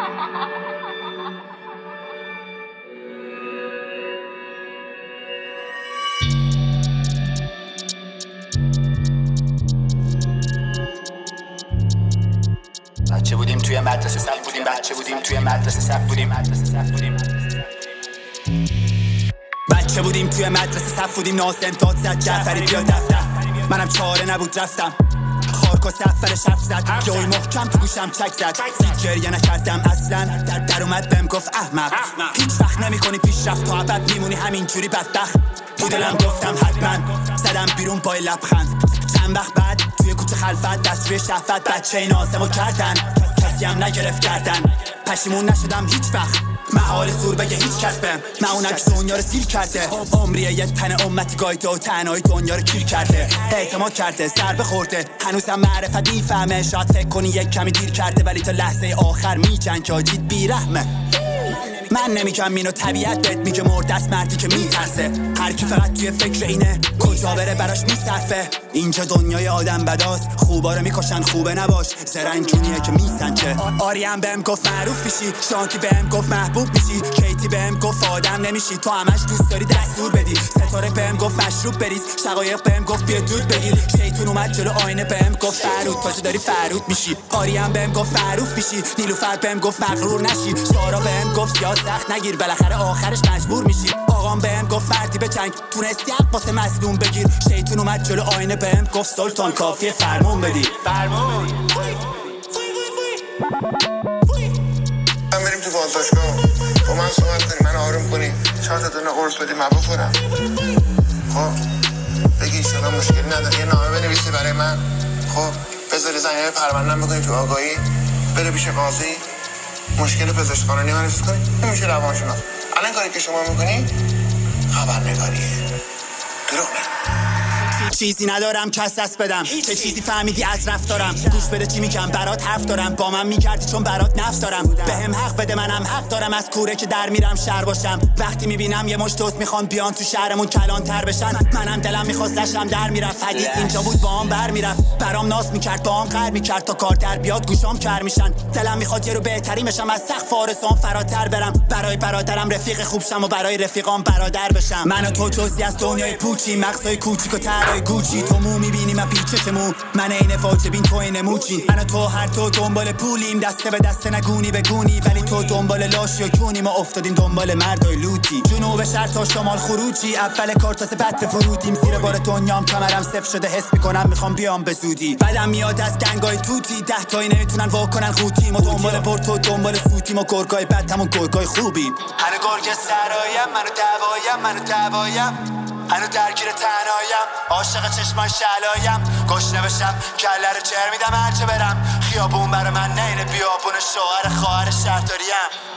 بچه بودیم توی مدرسه صف بودیم، بچه بودیم توی مدرسه صف بودیم، بچه بودیم توی مدرسه صف بودیم. ناظم داد زد جعفری بیا دفتر، منم چاره نبود رفتم. خارکو سفرش حرف زد، یای محکم تو گوشم چک زد. زید گریه نکردم اصلا، در اومد بهم گفت احمق. هیچ وقت نمی کنی پیشرفت، تا ابد میمونی همینجوری بدبخت. تو دلم گفتم حتما، زدم بیرون با لبخند. چند وقت بعد توی کوچه خلفت، دست روی شهوت بچه نازمو کردن. کسی هم نگرفت کردن، پشیمون نشدم هیچ وقت. محال زور بگه هیچ کس بهم، من اونم که دنیا رو سیر کرده. عمریه یه تن امتی گایده و تنهایی دنیا رو کیر کرده. اعتماد کرده ضربه خورده، هنوزم معرفت میفهمه. شاید فکر کنی یک کمی دیر کرده، ولی تا لحظه آخر میجنگه. آجید بیرحمه. من نمیگم اینو، طبیعت بهت میگه مرد است مردی که میترسه. هر کی فقط توی فکر اینه کجا بره براش میصرفه. اینجا دنیای آدم بداست، خوبا رو میکشن خوبه نباش. زرنگونیه که میسنجه. آریم بهم گفت معروف میشی، شانکی بهم گفت محبوب میشی، کیتی بهم گفت آدم نمیشی، تو همش دوست داری دستور بدی. ستاره بهم گفت مشروب بریز، شقایق بهم گفت بیا دود بگیر. شیطون اومد جلو آینه بهم گفت فرود، تازه داری فرود میشی. آریم بهم گفت معروف میشی، نیلوفر بهم گفت مغرور نشی، سارا بهم گفت زیاد سخت نگیر، بالاخره آخرش مجبور میشی. آقام بهم گفت فردی به جنگ، تونستی حق واسه مظلوم بگیر. شیطون اومد جلو آینه بهم گفت سلطان کافیه فرمون بدی. فرمون من بریم تو بازداشتگاه با من صحبت کنی، من آروم کنی، 4 تا دونه قرص بدی من بخورم. خب بگی ایشالا مشکلی نداره، یه نامه بنویسی برای من. خب بذاری زنگای پرونده‌ام بکنی تو آگاهی، بره پیش قاضی، مشکل پزشک قانونی من رسید کنی. این میشه روانشناس. الان کاری که شما میکنی خبرنگاریه. دروغ چیزی ندارم کس دست بدم، چه چیزی فهمیدی از رفتارم؟ گوش بده چی میگم برات حرف دارم، با من میکردی چون برات نفس دارم. بهم حق بده منم حق دارم از کوره که در میرم شهر باشم. وقتی میبینم یه مشت دوست میخوان بیان تو شهرمون کلان تر بشن، منم دلم میخواست لشم در میرفت. حدیث اینجا بود با هم بر میرفت، برام ناس میکرد با هم قهر میکرد. تا کار در بیاد گوشام کر میشن، دلم میخواد یه رو بهتری بشم، از سقف آرزوام فراتر برم. برای برادرم رفیق خوب شم و برای رفیقام برادر بشم. من و تو جزئی از دنیای پوچی، مغزای کوچیک و طرای گوچی. تو مو میبینی من پیچش مو، من عین واجبین تو عین موچی. من و تو هر تو دنبال پولیم، دسته به دسته نگونی به گونی، ولی تو دنبال لاشی و کونی، ما افتادیم دنبال مردای لوتی. جنوب شرق تا شمال خروجی، اول کار تازه بعد به فرودیم. زیر بار دنیام کمرم صفر شده، حس میکنم میخوام بیام به زودی. بعدم میاد از گنگای توتی، 10 تایی نمیتونن واکنن خوتی. ما دنبال برد و دنبال سوتیم و گرگای بد همون گرگای خوبیم. هنو گرگ سرایم، منو دوایم هنو درگیر تنهایم، عاشق چشمان شلایم. گشنه بشم کله رو چر میدم هرچه برم، خیابون برا من نه اینه بیابون، شوهر خواهر شهرداریم.